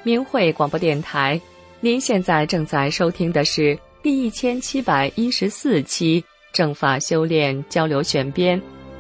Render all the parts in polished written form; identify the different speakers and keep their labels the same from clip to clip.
Speaker 1: 明慧广播电台，您现在正在收听的是第1714期正法修炼交流选编。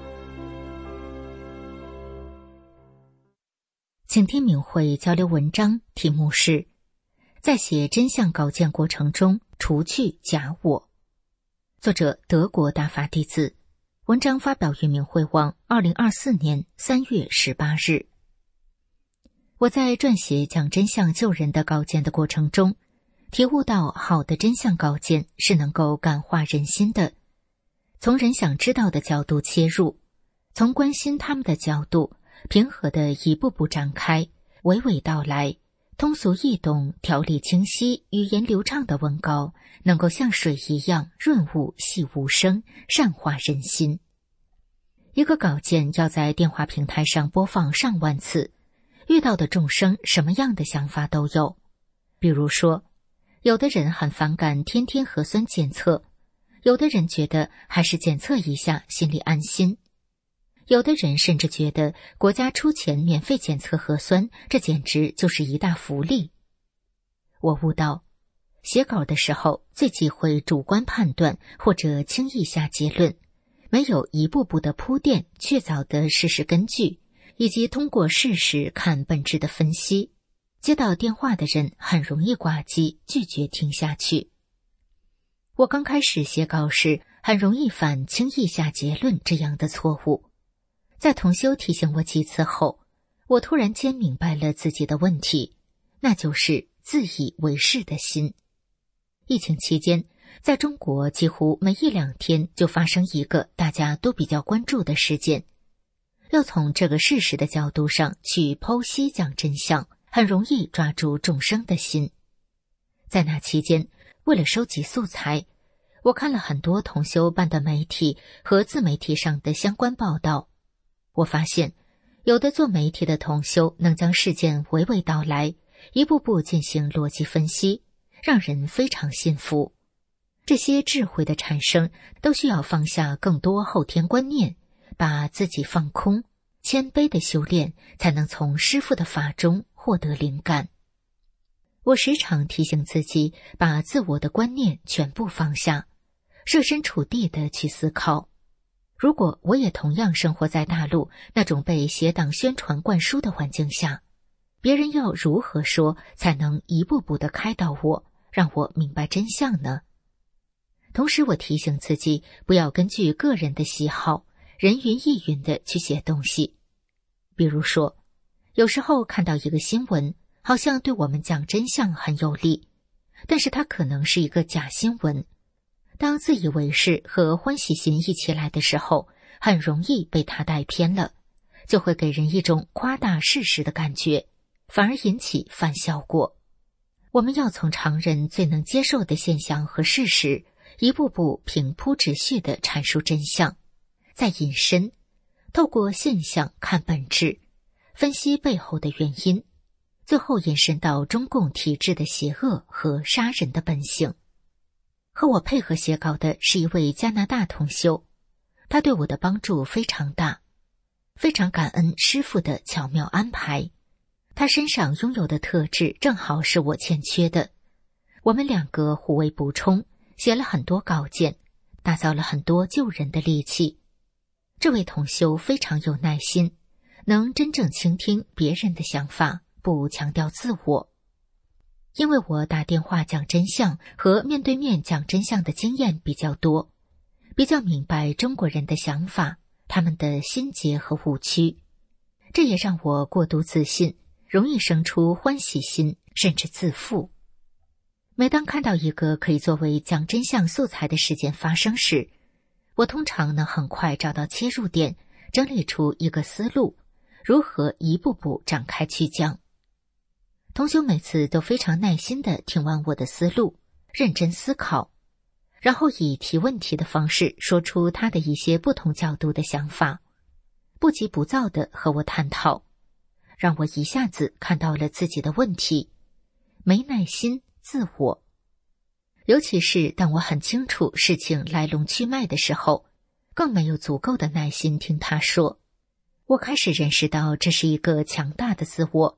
Speaker 2: 请听明慧交流文章，题目是在写真相稿件过程中除去假我。作者德国大法弟子，文章发表于明慧网2024年3月18日。我在撰写讲真相救人的稿件的过程中，体悟到好的真相稿件是能够感化人心的。从人想知道的角度切入，从关心他们的角度，平和地一步步展开，娓娓道来，通俗易懂，条理清晰，语言流畅的文稿能够像水一样润物细无声，善化人心。一个稿件要在电话平台上播放上万次，遇到的众生什么样的想法都有。比如说，有的人很反感天天核酸检测，有的人觉得还是检测一下心里安心，有的人甚至觉得国家出钱免费检测核酸，这简直就是一大福利。我悟到，写稿的时候最忌讳主观判断或者轻易下结论，没有一步步的铺垫确凿的事实根据，以及通过事实看本质的分析，接到电话的人很容易挂机，拒绝听下去。我刚开始写稿时，很容易犯轻易下结论这样的错误。在同修提醒我几次后，我突然间明白了自己的问题，那就是自以为是的心。疫情期间，在中国几乎每一两天就发生一个大家都比较关注的事件。要从这个事实的角度上去剖析讲真相，很容易抓住众生的心。在那期间，为了收集素材，我看了很多同修办的媒体和自媒体上的相关报道。我发现，有的做媒体的同修能将事件娓娓道来，一步步进行逻辑分析，让人非常信服。这些智慧的产生都需要放下更多后天观念，把自己放空，谦卑的修炼，才能从师父的法中获得灵感。我时常提醒自己，把自我的观念全部放下，设身处地的去思考。如果我也同样生活在大陆那种被邪党宣传灌输的环境下，别人要如何说才能一步步的开导我，让我明白真相呢？同时我提醒自己，不要根据个人的喜好人云亦云的去写东西。比如说，有时候看到一个新闻，好像对我们讲真相很有利，但是它可能是一个假新闻。当自以为是和欢喜心一起来的时候，很容易被它带偏了，就会给人一种夸大事实的感觉，反而引起反效果。我们要从常人最能接受的现象和事实，一步步平铺直叙地阐述真相，再引申，透过现象看本质，分析背后的原因，最后延伸到中共体制的邪恶和杀人的本性。和我配合写稿的是一位加拿大同修，他对我的帮助非常大，非常感恩师父的巧妙安排。他身上拥有的特质正好是我欠缺的，我们两个互为补充，写了很多稿件，打造了很多救人的利器。这位同修非常有耐心，能真正倾听别人的想法，不强调自我。因为我打电话讲真相和面对面讲真相的经验比较多，比较明白中国人的想法，他们的心结和误区，这也让我过度自信，容易生出欢喜心，甚至自负。每当看到一个可以作为讲真相素材的事件发生时，我通常能很快找到切入点，整理出一个思路，如何一步步展开去讲。同修每次都非常耐心地听完我的思路，认真思考，然后以提问题的方式说出他的一些不同角度的想法，不急不躁地和我探讨，让我一下子看到了自己的问题。没耐心，自我。尤其是当我很清楚事情来龙去脉的时候，更没有足够的耐心听他说。我开始认识到这是一个强大的自我，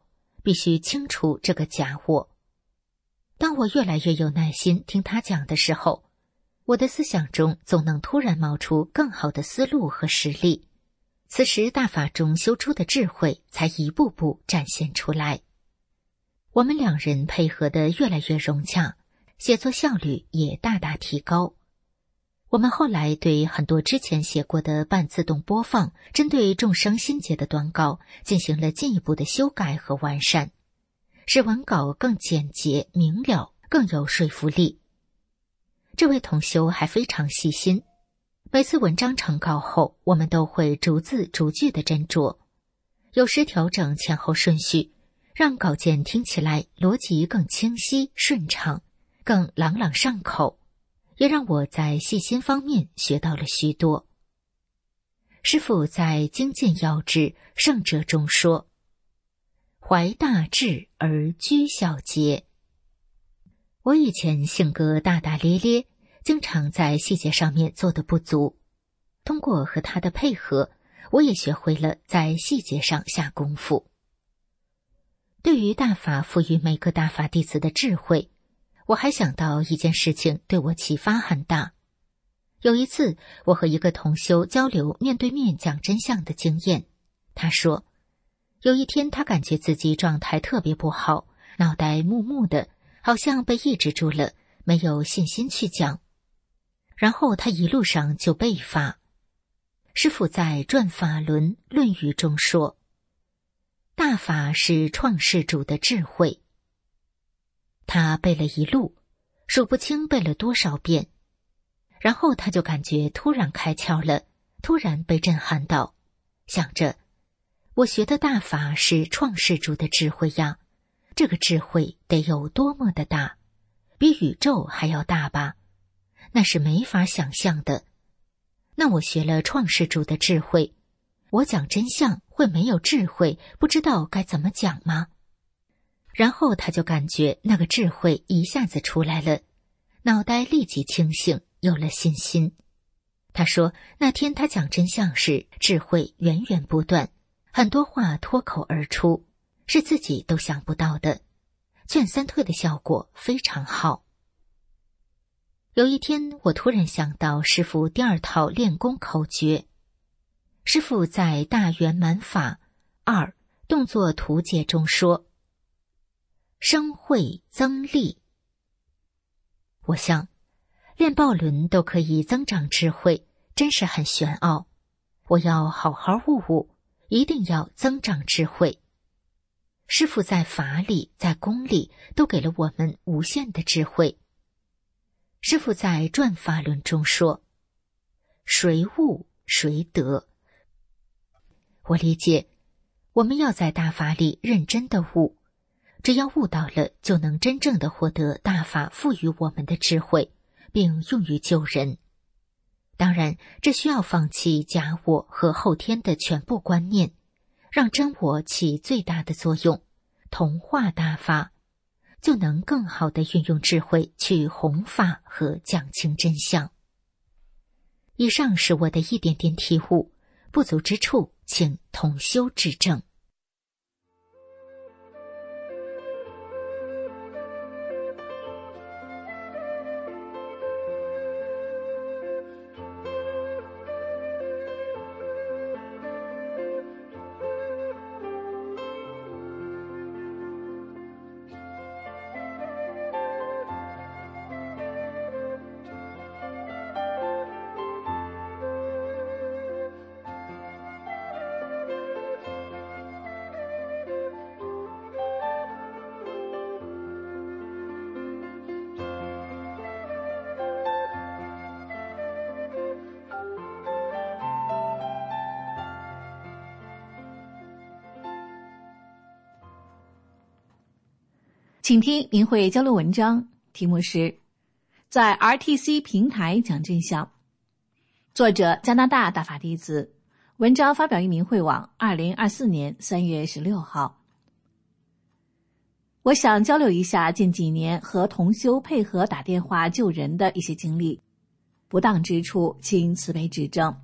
Speaker 2: 必须清除这个假我。当我越来越有耐心听他讲的时候，我的思想中总能突然冒出更好的思路和实例，此时大法中修出的智慧才一步步展现出来。我们两人配合得越来越融洽，写作效率也大大提高。我们后来对很多之前写过的半自动播放针对众生心结的短稿进行了进一步的修改和完善，使文稿更简洁明了，更有说服力。这位同修还非常细心，每次文章成稿后，我们都会逐字逐句的斟酌，有时调整前后顺序，让稿件听起来逻辑更清晰顺畅，更朗朗上口，也让我在细心方面学到了许多。师父在《精进要旨圣者》中说：怀大志而居小节。我以前性格大大咧咧，经常在细节上面做得不足，通过和他的配合，我也学会了在细节上下功夫。对于大法赋予每个大法弟子的智慧，我还想到一件事情对我启发很大。有一次，我和一个同修交流面对面讲真相的经验。他说，有一天他感觉自己状态特别不好，脑袋木木的，好像被抑制住了，没有信心去讲。然后他一路上就背发。师父在《转法轮论语》中说，大法是创世主的智慧。他背了一路，数不清背了多少遍，然后他就感觉突然开窍了，突然被震撼到，想着，我学的大法是创世主的智慧呀，这个智慧得有多么的大，比宇宙还要大吧，那是没法想象的。那我学了创世主的智慧，我讲真相会没有智慧，不知道该怎么讲吗？然后他就感觉那个智慧一下子出来了，脑袋立即清醒，有了信心。他说，那天他讲真相时，智慧源源不断，很多话脱口而出，是自己都想不到的，劝三退的效果非常好。有一天，我突然想到师父第二套练功口诀。师父在《大圆满法2动作图解》中说，生慧增力。我想，练抱轮都可以增长智慧，真是很玄奥。我要好好悟悟，一定要增长智慧。师父在法理，在功里，都给了我们无限的智慧。师父在《转法轮》中说，谁悟谁得。我理解，我们要在大法里认真的悟，只要悟到了，就能真正的获得大法赋予我们的智慧，并用于救人。当然，这需要放弃假我和后天的全部观念，让真我起最大的作用，同化大法，就能更好地运用智慧去弘法和讲清真相。以上是我的一点点体悟，不足之处请同修指正。
Speaker 3: 请听明慧交流文章，题目是在 RTC 平台讲真相，作者加拿大大法弟子，文章发表于明慧网2024年3月16号。我想交流一下近几年和同修配合打电话救人的一些经历，不当之处请慈悲指正。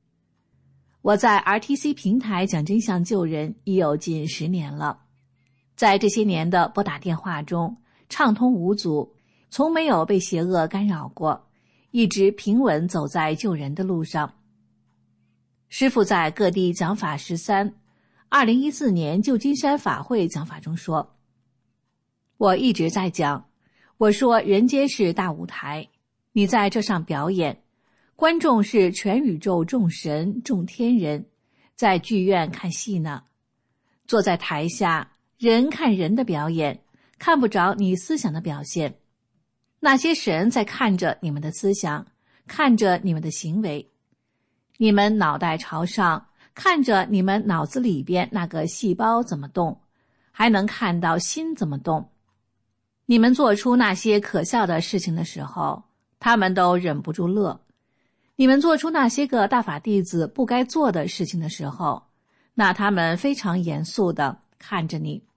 Speaker 3: 我在 RTC 平台讲真相救人已有近10年了， 在这些年的拨打电话中，畅通无阻，从没有被邪恶干扰过，一直平稳走在救人的路上。师父在各地讲法132014年旧金山法会讲法中说，我一直在讲，我说人间是大舞台，你在这上表演，观众是全宇宙众神众天人，在剧院看戏呢。坐在台下，人看人的表演，看不着你思想的表现。那些神在看着你们的思想，看着你们的行为。你们脑袋朝上，看着你们脑子里边那个细胞怎么动，还能看到心怎么动。你们做出那些可笑的事情的时候，他们都忍不住乐。你们做出那些个大法弟子不该做的事情的时候，那他们非常严肃地看着你。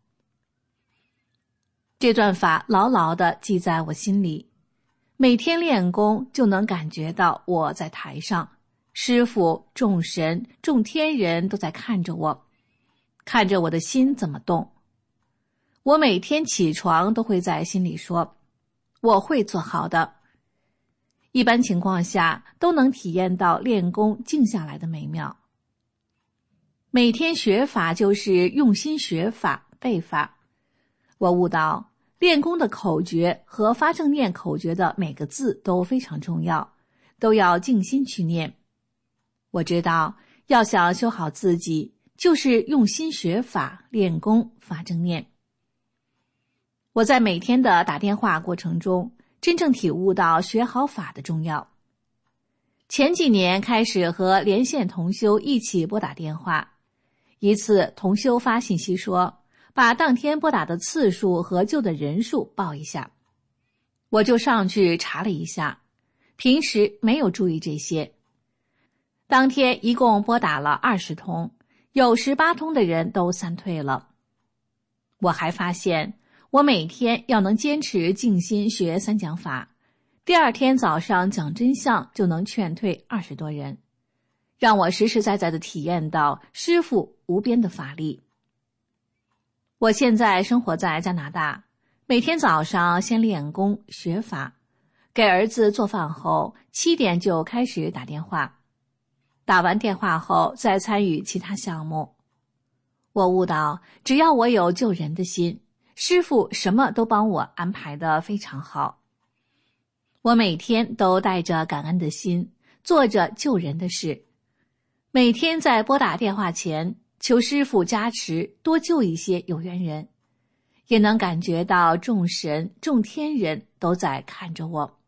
Speaker 3: 这段法牢牢地记在我心里，每天练功就能感觉到我在台上，师父、众神、众天人都在看着我，看着我的心怎么动。我每天起床都会在心里说，我会做好的。一般情况下都能体验到练功静下来的美妙。每天学法就是用心学法、背法。我悟到练功的口诀和发正念口诀的每个字都非常重要，都要静心去念。我知道要想修好自己，就是用心学法、练功、发正念。我在每天的打电话过程中，真正体悟到学好法的重要。前几年开始和连线同修一起拨打电话，一次同修发信息说，把当天拨打的次数和救的人数报一下。我就上去查了一下，平时没有注意这些。当天一共拨打了20通，有18通的人都散退了。我还发现，我每天要能坚持静心学三讲法，第二天早上讲真相就能劝退20多人，让我实实在在地体验到师父无边的法力。我现在生活在加拿大，每天早上先练功学法，给儿子做饭后7点就开始打电话，打完电话后再参与其他项目。我悟到，只要我有救人的心，师父什么都帮我安排得非常好。我每天都带着感恩的心，做着救人的事。每天在拨打电话前，求师父加持，多救一些有缘人，也能感觉到众神、众天人都在看着我。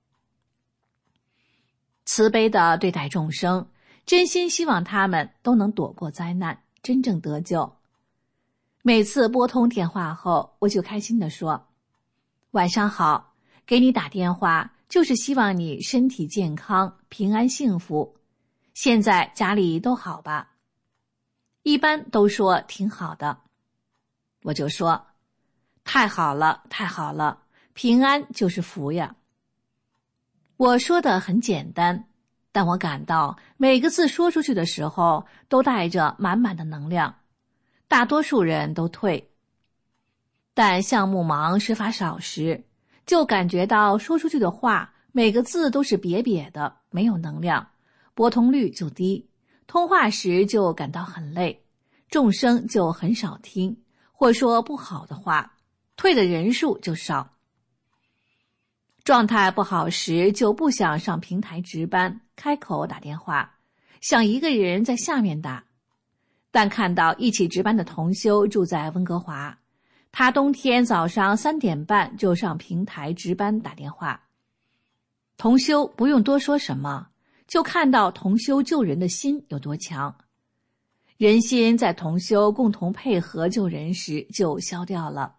Speaker 3: 慈悲地对待众生，真心希望他们都能躲过灾难，真正得救。每次拨通电话后，我就开心地说，晚上好，给你打电话就是希望你身体健康、平安幸福。现在家里都好吧？一般都说挺好的。我就说，太好了，太好了，平安就是福呀。我说的很简单，但我感到每个字说出去的时候都带着满满的能量，大多数人都退。但项目忙事法少时，就感觉到说出去的话每个字都是瘪瘪的，没有能量，拨通率就低，通话时就感到很累，众生就很少听，或说不好的话，退的人数就少。状态不好时就不想上平台值班，开口打电话，想一个人在下面打。但看到一起值班的同修住在温哥华，他冬天早上3点半就上平台值班打电话。同修不用多说什么，就看到同修救人的心有多强。人心在同修共同配合救人时就消掉了。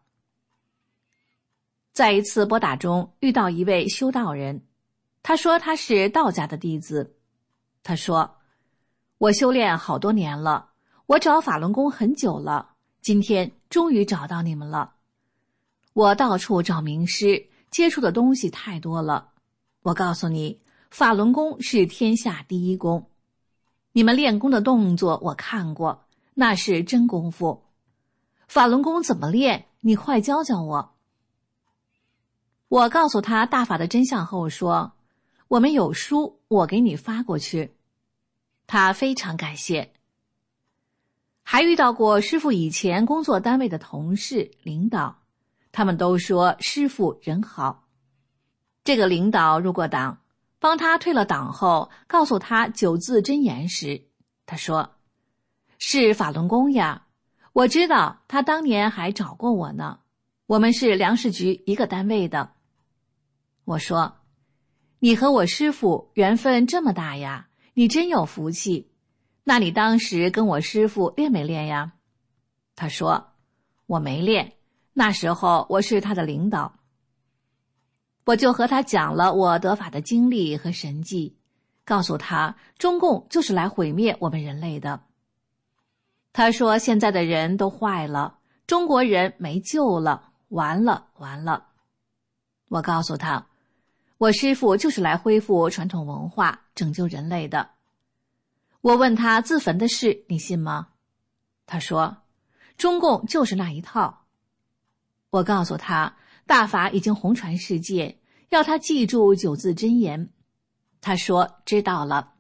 Speaker 3: 在一次拨打中遇到一位修道人，他说他是道家的弟子。他说，我修炼好多年了，我找法轮功很久了，今天终于找到你们了。我到处找名师，接触的东西太多了。我告诉你，法轮功是天下第一功。你们练功的动作我看过，那是真功夫。法轮功怎么练， 你快教教我。我告诉他大法的真相后说，我们有书，我给你发过去。他非常感谢。还遇到过师父以前工作单位的同事、领导，他们都说师父人好。这个领导入过党，帮他退了党后，告诉他九字真言时，他说，是法轮功呀，我知道，他当年还找过我呢，我们是粮食局一个单位的。我说，你和我师父缘分这么大呀，你真有福气，那你当时跟我师父练没练呀？他说，我没练，那时候我是他的领导。我就和他讲了我得法的经历和神迹，告诉他中共就是来毁灭我们人类的。他说现在的人都坏了，中国人没救了，完了完了。我告诉他，我师父就是来恢复传统文化，拯救人类的。我问他自焚的事，你信吗？他说，中共就是那一套。我告诉他，大法已经红传世界，要他记住九字真言。他说知道了。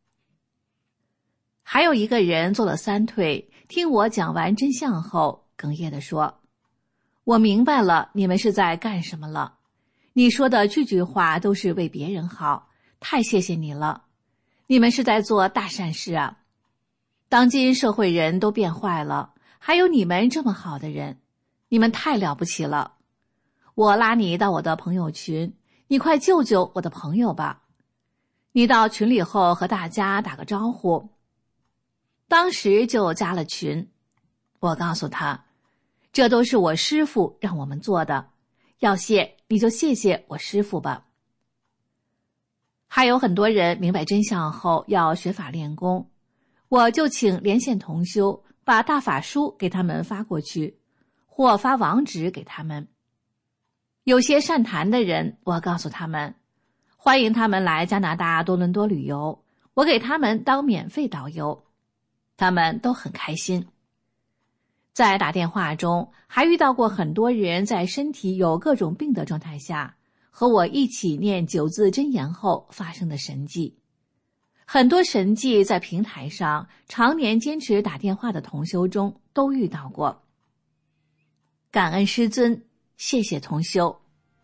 Speaker 3: 还有一个人做了3退，听我讲完真相后，哽咽地说，我明白了你们是在干什么了，你说的句句话都是为别人好，太谢谢你了，你们是在做大善事啊。当今社会人都变坏了，还有你们这么好的人，你们太了不起了。我拉你到我的朋友群，你快救救我的朋友吧。你到群里后和大家打个招呼。当时就加了群。我告诉他，这都是我师父让我们做的，要谢你就谢谢我师父吧。还有很多人明白真相后要学法练功，我就请连线同修把大法书给他们发过去，或发网址给他们。有些善谈的人，我告诉他们，欢迎他们来加拿大多伦多旅游，我给他们当免费导游，他们都很开心。在打电话中，还遇到过很多人在身体有各种病的状态下，和我一起念九字真言后发生的神迹。很多神迹在平台上常年坚持打电话的同修中都遇到过。感恩师尊，谢谢同修。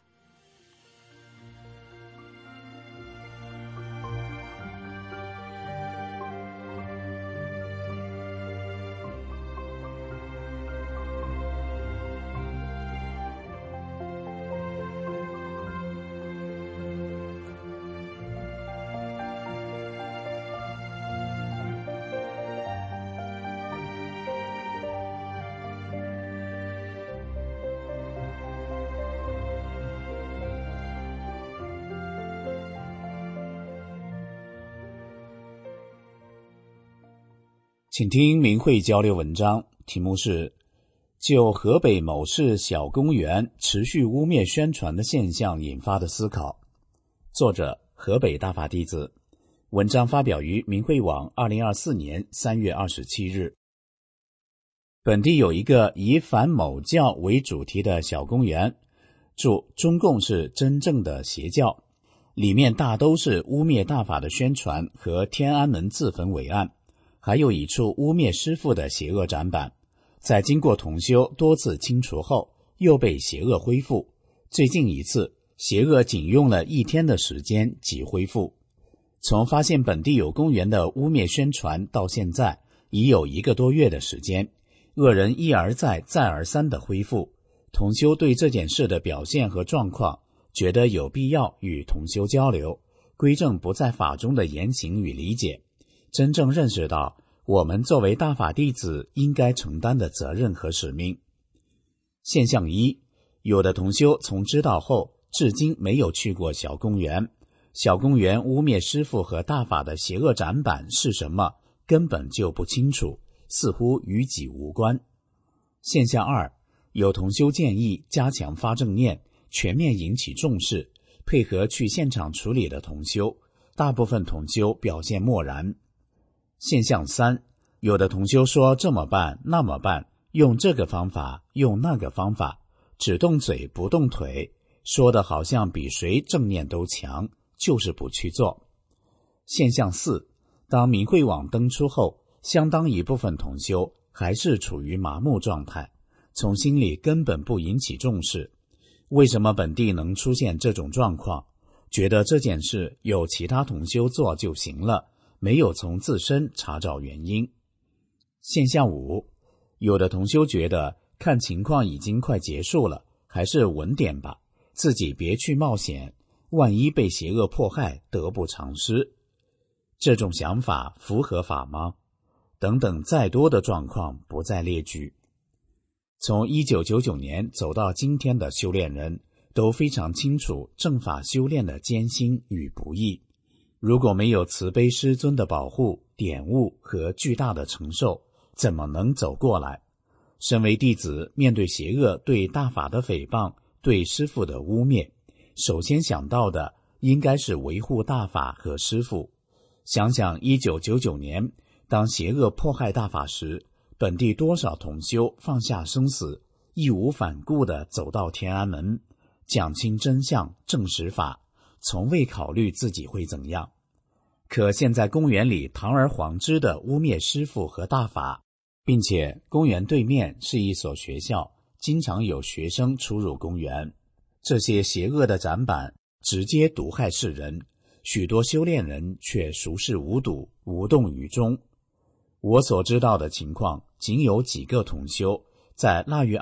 Speaker 4: 请听明慧交流文章，题目是就河北某市小公园持续污蔑宣传的现象引发的思考。作者河北大法弟子，文章发表于明慧网2024年3月27日。本地有一个以反某教为主题的小公园，注中共是真正的邪教，里面大都是污蔑大法的宣传和天安门自焚伟案，还有一处污蔑师父的邪恶展板，在经过同修多次清除后，又被邪恶恢复。最近一次，邪恶仅用了1天的时间即恢复。从发现本地有公园的污蔑宣传到现在，已有1个多月的时间，恶人一而再再而三的恢复。同修对这件事的表现和状况，觉得有必要与同修交流，归正不在法中的言行与理解，真正认识到我们作为大法弟子应该承担的责任和使命。现象1，有的同修从知道后至今没有去过小公园，小公园污蔑师父和大法的邪恶展板是什么根本就不清楚，似乎与己无关。现象2，有同修建议加强发正念，全面引起重视，配合去现场处理的同修，大部分同修表现漠然。现象3，有的同修说这么办那么办， 用这个方法，用那个方法，只动嘴不动腿，说的好像比谁正念都强，就是不去做。现象4，当明慧网登出后，相当一部分同修还是处于麻木状态，从心里根本不引起重视。为什么本地能出现这种状况？觉得这件事有其他同修做就行了，没有从自身查找原因。现象5，有的同修觉得看情况已经快结束了，还是稳点吧，自己别去冒险，万一被邪恶迫害得不偿失。这种想法符合法吗？等等再多的状况不再列举。从1999年走到今天的修炼人都非常清楚正法修炼的艰辛与不易，如果没有慈悲师尊的保护、点悟和巨大的承受，怎么能走过来？身为弟子，面对邪恶对大法的诽谤，对师父的污蔑，首先想到的应该是维护大法和师父。想想1999年当邪恶迫害大法时，本地多少同修放下生死，义无反顾地走到天安门，讲清真相，证实法，从未考虑自己会怎样。可现在公园里堂而皇之地污蔑师父和大法，并且公园对面是一所学校，经常有学生出入公园。这些邪恶的展板直接毒害世人，许多修炼人却熟视无睹，无动于衷。我所知道的情况，仅有几个同修在腊月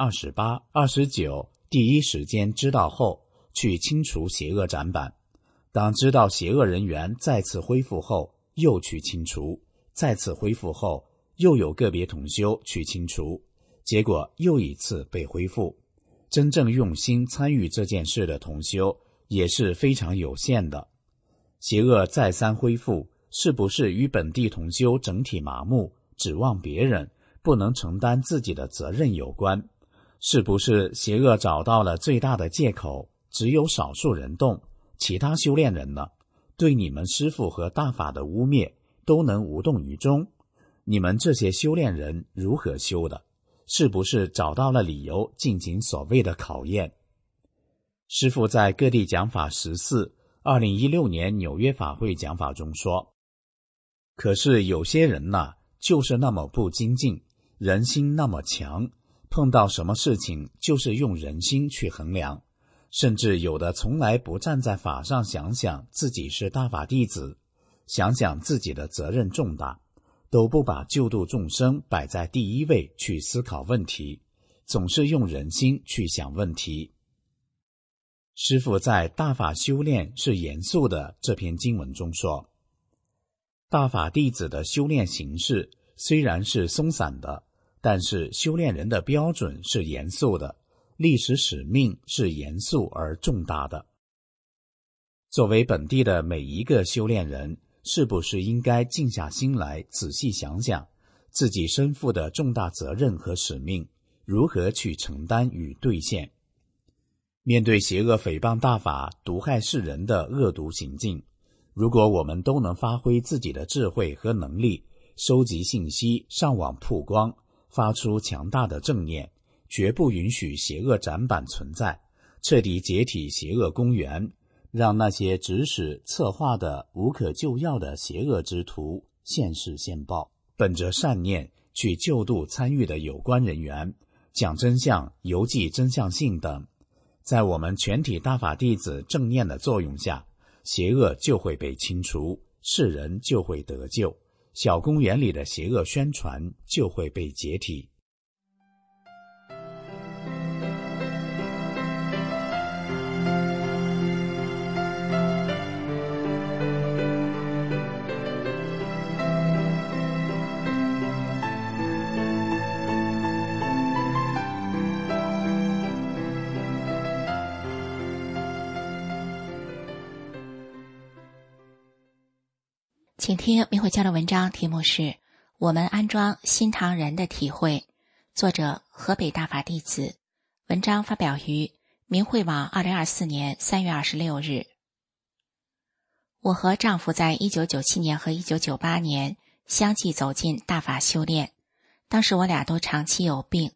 Speaker 4: 28、29第一时间知道后，去清除邪恶展板。当知道邪恶人员再次恢复后，又去清除，再次恢复后，又有个别同修去清除，结果又一次被恢复。真正用心参与这件事的同修也是非常有限的。邪恶再三恢复，是不是与本地同修整体麻木，指望别人，不能承担自己的责任有关？是不是邪恶找到了最大的借口，只有少数人动，其他修炼人呢？对你们师父和大法的污蔑都能无动于衷，你们这些修炼人如何修的？是不是找到了理由进行所谓的考验？师父在各地讲法14 2016年纽约法会讲法中说，可是有些人呢，就是那么不精进，人心那么强，碰到什么事情就是用人心去衡量，甚至有的从来不站在法上想想自己是大法弟子，想想自己的责任重大，都不把救度众生摆在第一位去思考问题，总是用人心去想问题。师父在《大法修炼是严肃的》这篇经文中说，大法弟子的修炼形式虽然是松散的，但是修炼人的标准是严肃的，历史使命是严肃而重大的。作为本地的每一个修炼人，是不是应该静下心来仔细想想自己身负的重大责任和使命，如何去承担与兑现？面对邪恶诽谤大法、毒害世人的恶毒行径，如果我们都能发挥自己的智慧和能力，收集信息，上网曝光，发出强大的正念，绝不允许邪恶展板存在，彻底解体邪恶公园，让那些指使策划的无可救药的邪恶之徒现世现报，本着善念去救度参与的有关人员，讲真相、邮寄真相信等。在我们全体大法弟子正念的作用下，邪恶就会被清除，世人就会得救，小公园里的邪恶宣传就会被解体。
Speaker 2: 请听明慧教的文章，题目是《我们安装新唐人的体会》，作者河北大法弟子，文章发表于明慧网2024年3月26日。我和丈夫在1997年和1998年相继走进大法修炼，当时我俩都长期有病，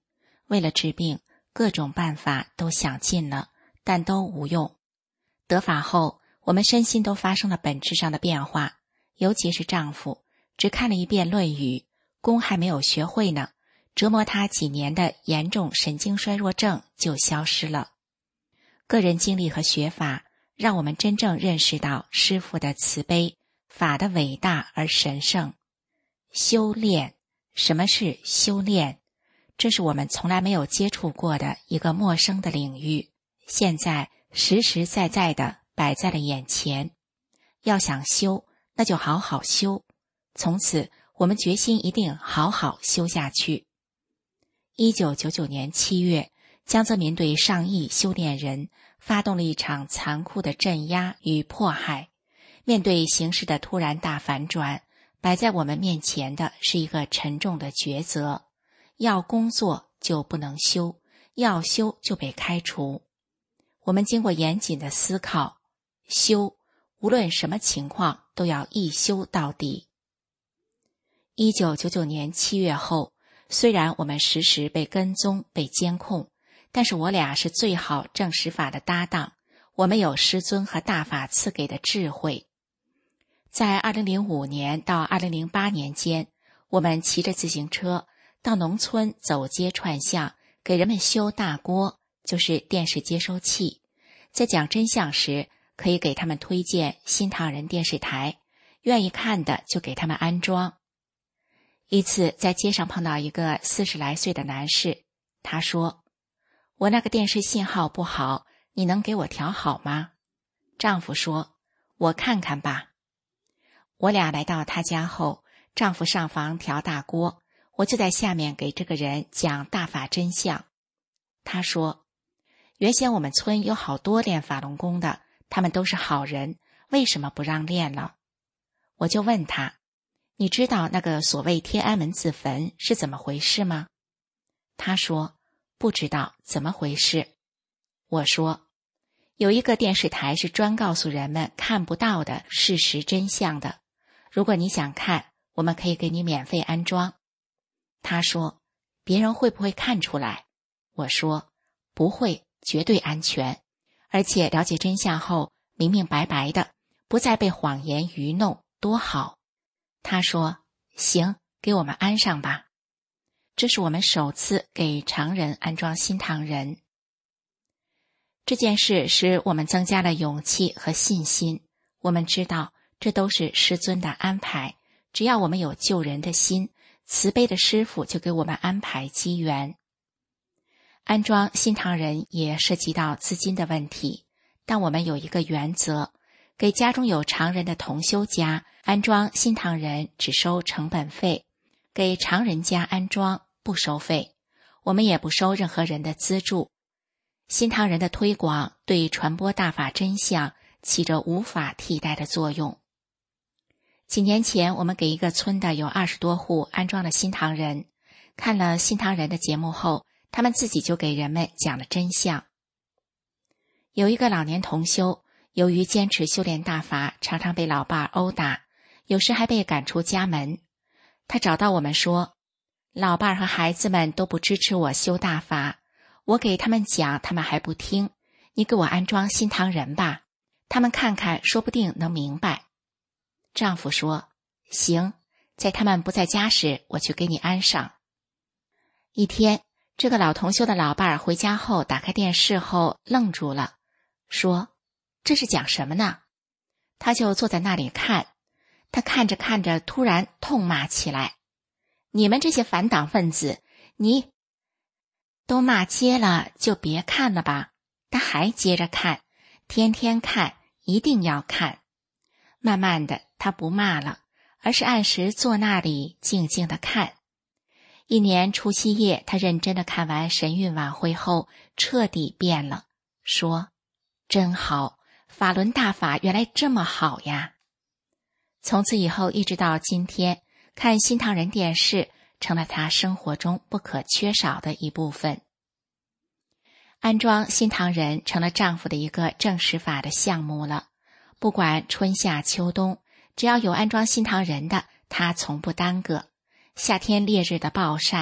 Speaker 5: 为了治病，各种办法都想尽了，但都无用。得法后，我们身心都发生了本质上的变化，尤其是丈夫，只看了一遍《论语》，功还没有学会呢，折磨他几年的严重神经衰弱症就消失了。个人经历和学法，让我们真正认识到师父的慈悲，法的伟大而神圣。修炼，什么是修炼？这是我们从来没有接触过的一个陌生的领域，现在实实在在地摆在了眼前。要想修，那就好好修。从此，我们决心一定好好修下去。1999年7月，江泽民对上亿修炼人发动了一场残酷的镇压与迫害。面对形势的突然大反转，摆在我们面前的是一个沉重的抉择：要工作就不能休，要休就被开除。我们经过严谨的思考，修，无论什么情况都要一修到底。1999年7月后，虽然我们时时被跟踪、被监控，但是我俩是最好正实法的搭档，我们有师尊和大法赐给的智慧。在2005年到2008年间，我们骑着自行车到农村走街串巷，给人们修大锅，就是电视接收器。在讲真相时，可以给他们推荐新唐人电视台，愿意看的就给他们安装。一次在街上碰到一个40来岁的男士，他说：我那个电视信号不好，你能给我调好吗？丈夫说：我看看吧。我俩来到他家后，丈夫上房调大锅，我就在下面给这个人讲大法真相。他说：原先我们村有好多练法轮功的，他们都是好人，为什么不让练了？我就问他：你知道那个所谓天安门自焚是怎么回事吗？他说：不知道，怎么回事？我说：有一个电视台是专告诉人们看不到的事实真相的，如果你想看，我们可以给你免费安装。他说：别人会不会看出来？我说：不会，绝对安全，而且了解真相后明明白白的，不再被谎言愚弄，多好。他说：行，给我们安上吧。这是我们首次给常人安装新唐人。这件事使我们增加了勇气和信心，我们知道这都是师尊的安排，只要我们有救人的心，慈悲的师父就给我们安排机缘。安装新唐人也涉及到资金的问题，但我们有一个原则，给家中有常人的同修家安装新唐人只收成本费，给常人家安装不收费，我们也不收任何人的资助。新唐人的推广对传播大法真相起着无法替代的作用。几年前，我们给一个村的有20多户安装了新唐人，看了新唐人的节目后，他们自己就给人们讲了真相。有一个老年同修，由于坚持修炼大法，常常被老伴殴打，有时还被赶出家门。他找到我们说，老伴和孩子们都不支持我修大法，我给他们讲，他们还不听，你给我安装新唐人吧，他们看看说不定能明白。丈夫说：行，在他们不在家时，我去给你安上。一天，这个老同修的老伴回家后打开电视后愣住了，说：这是讲什么呢？他就坐在那里看，他看着看着突然痛骂起来：你们这些反党分子，你都骂街了就别看了吧。他还接着看，天天看，一定要看。慢慢的，他不骂了，而是按时坐那里静静的看。一年除夕夜，他认真的看完神韵晚会后，彻底变了，说：真好，法轮大法原来这么好呀。从此以后一直到今天，看新唐人电视成了他生活中不可缺少的一部分。安装新唐人成了丈夫的一个正实法的项目了，不管春夏秋冬，只要有安装新唐人的，他从不耽搁。夏天烈日的暴晒，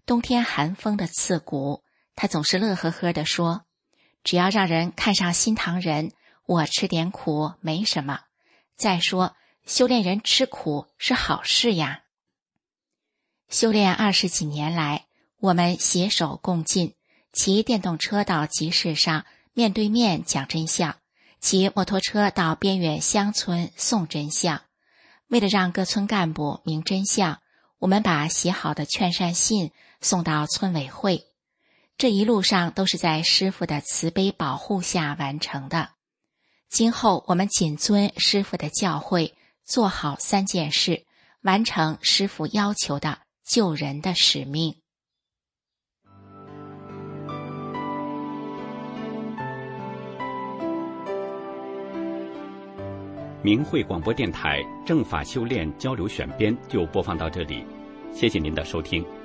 Speaker 5: 冬天寒风的刺骨，他总是乐呵呵地说，只要让人看上心疼人，我吃点苦没什么。再说修炼人吃苦是好事呀。修炼20几年来，我们携手共进，骑电动车到集市上面对面讲真相，骑摩托车到边远乡村送真相。为了让各村干部明真相，我们把写好的劝善信送到村委会。这一路上都是在师父的慈悲保护下完成的。今后我们谨遵师父的教诲，做好3件事，完成师父要求的救人的使命。
Speaker 6: 明慧广播电台正法修炼交流选编就播放到这里，谢谢您的收听。